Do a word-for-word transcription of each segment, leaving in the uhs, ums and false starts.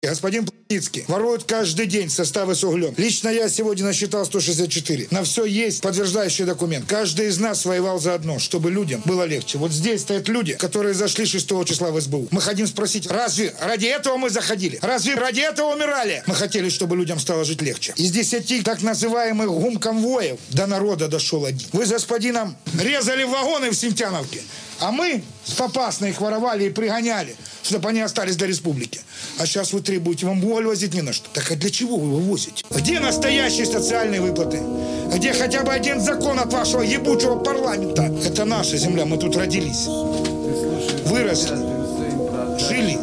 Господин Плотницкий воруют каждый день составы с углем. Лично я сегодня насчитал сто шестьдесят четыре. На все есть подтверждающий документ. Каждый из нас воевал за одно, чтобы людям было легче. Вот здесь стоят люди, которые зашли шестого числа в СБУ. Мы хотим спросить, разве ради этого мы заходили? Разве ради этого умирали? Мы хотели, чтобы людям стало жить легче. Из десяти так называемых гумконвоев до народа дошел один. Вы с господином резали вагоны в Синтяновке, а мы с Попасной их воровали и пригоняли, чтобы они остались для республики. А сейчас вы требуете, вам уголь возить не на что. Так а для чего вы его возите? Где настоящие социальные выплаты? Где хотя бы один закон от вашего ебучего парламента? Это наша земля, мы тут родились, выросли, жили.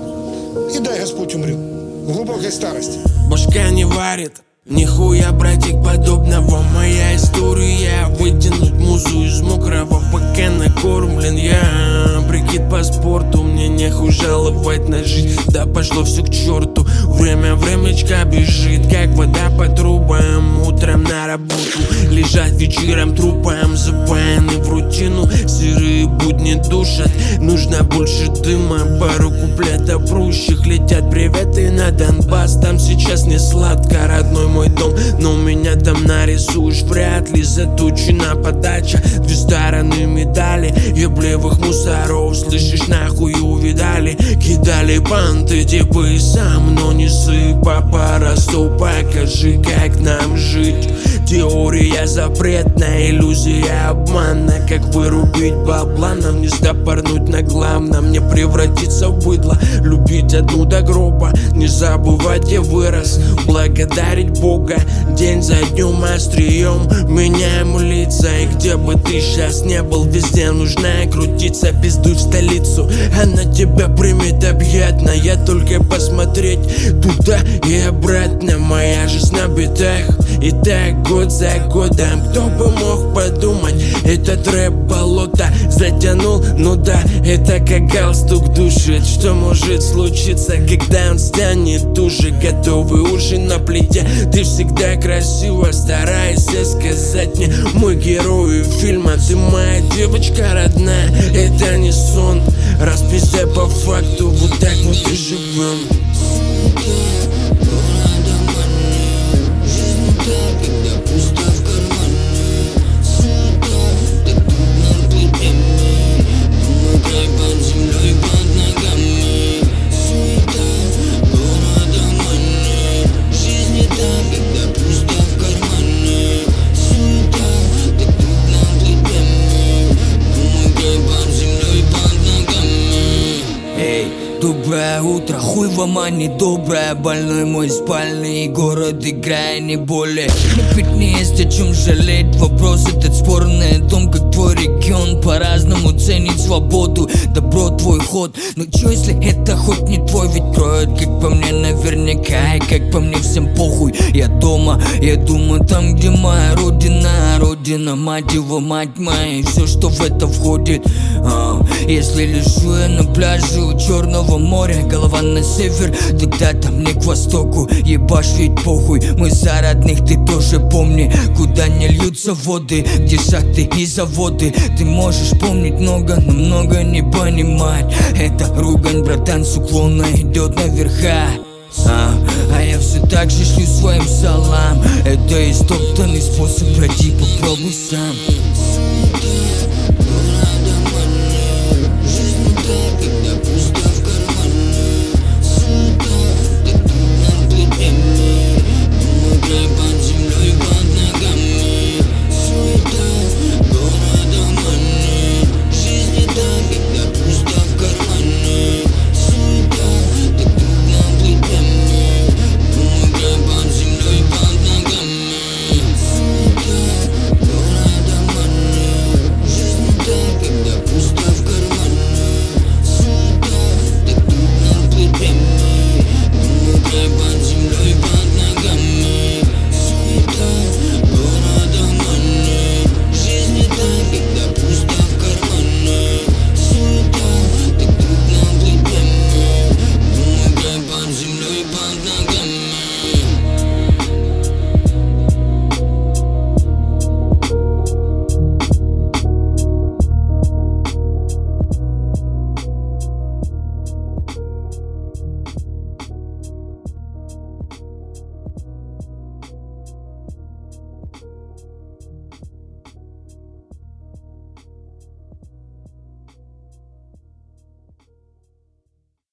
И дай Господь умрем в глубокой старости. Башка не варит, нихуя, братик, подобного. Моя история вытянуть музу из мокрого, пока накормлен я. Прикид по спорту, мне нехуй жаловать на жизнь. Да пошло все к черту, время времечко бежит, как вода по трубам. Утром на работу, лежать вечером трупом, запаяны в рутину. Серые будни душат, нужно больше дыма. Пару куплетов прущих летят приветы на Донбасс. Там сейчас не сладко, родной мой дом, но меня там нарисуешь вряд ли. Заточена подача, две стороны медали, еблевых мусоров, слышишь, нахуй увидали. Кидали банты, типа и сам, но не сыпа поросту. Покажи, как нам жить. Теория запретная, иллюзия обмана. Как вырубить бабла, нам не стопорнуть на главном. Не превратиться в быдло, любить одну до гроба. Не забывать, я вырос, благодарить Бога. День за днем острием меняем лица. И где бы ты сейчас не был, везде нужно крутиться. Пиздуй в столицу, она тебя примет объятно. Я только посмотреть туда и обратно. Моя жизнь на битах, и так год за годом. Кто бы мог подумать, этот рэп болото затянул. Ну да, это как галстук душит. Что может случиться, когда он станет уже готовый ужин на плите? Ты всегда красиво стараешься сказать мне, мой герой фильма, ты моя девочка родная. Это не сон, расписай по факту, вот так вот и живем. Доброе утро, хуй в омане, доброе. Больной мой спальный город, играя не более. Напить не есть о чем жалеть, вопрос этот спорный. О том, как твой регион по-разному ценит свободу. Добро твой ход, но чё если это хоть не твой? Ведь кроют, как по мне, наверняка. И как по мне, всем похуй. Я дома, я думаю, там, где моя родина. Родина, мать его, мать моя, и все, что в это входит. а, Если лежу я на пляже у Черного моря, голова на север, тогда там не к востоку. Ебашь, ведь похуй, мы за родных, ты тоже помни. Куда не льются воды, где шахты и заводы. Ты можешь помнить много, но много не понимать. Это ругань, братан, с уклона идет наверха. А, а я все так же шлю своим салам. Это истоптанный способ, братья, попробуй сам.